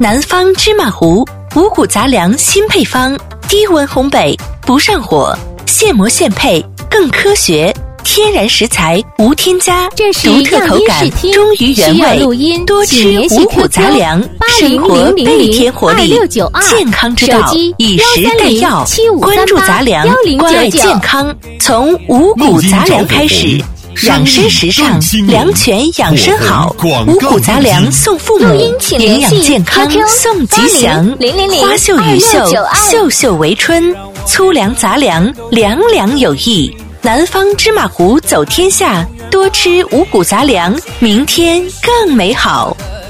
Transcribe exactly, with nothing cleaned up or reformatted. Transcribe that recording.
南方芝麻糊五谷杂粮新配方，低温烘焙，不上火，现磨现配，更科学。天然食材无添加，独特口感，忠于原味，多吃五谷杂粮，生活倍添活力。健康之道，以食代药，关注杂粮，关爱健康，从五谷杂粮开始。养生时尚，良泉养生好，五谷杂粮送父母，营养健康送吉祥。花秀雨秀，秀秀为春，粗粮杂粮，粮粮有益。南方芝麻糊走天下，多吃五谷杂粮，明天更美好。